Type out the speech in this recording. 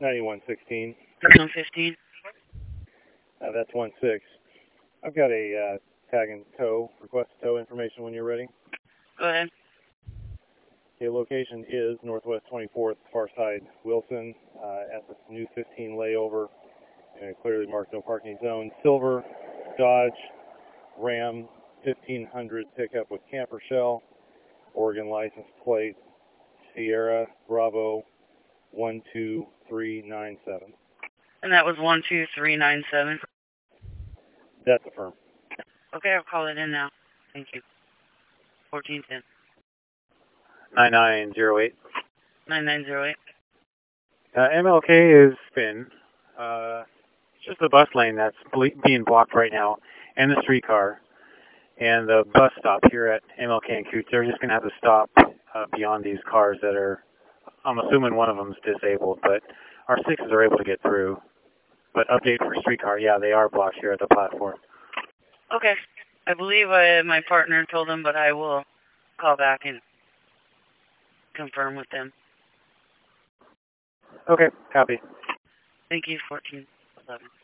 9116. 3115. That's 16. I've got a tag and tow, request tow information when you're ready. Go ahead. Okay, location is Northwest 24th, far side, Wilson, at the new 15 layover, and clearly marked no parking zone. Silver, Dodge, Ram 1500 pickup with camper shell, Oregon license plate, Sierra Bravo 12397. And that was 12397. That's affirmed. Okay, I'll call it in now. Thank you. 1410. 9908. 9908. MLK is spin. It's just the bus lane that's being blocked right now, and the streetcar, and the bus stop here at MLK and Coots. They're just going to have to stop beyond these cars that are, I'm assuming one of them is disabled, but our 6s are able to get through. But update for streetcar, yeah, they are blocked here at the platform. Okay. I believe my partner told them, but I will call back and confirm with them. Okay, copy. Thank you, 1411.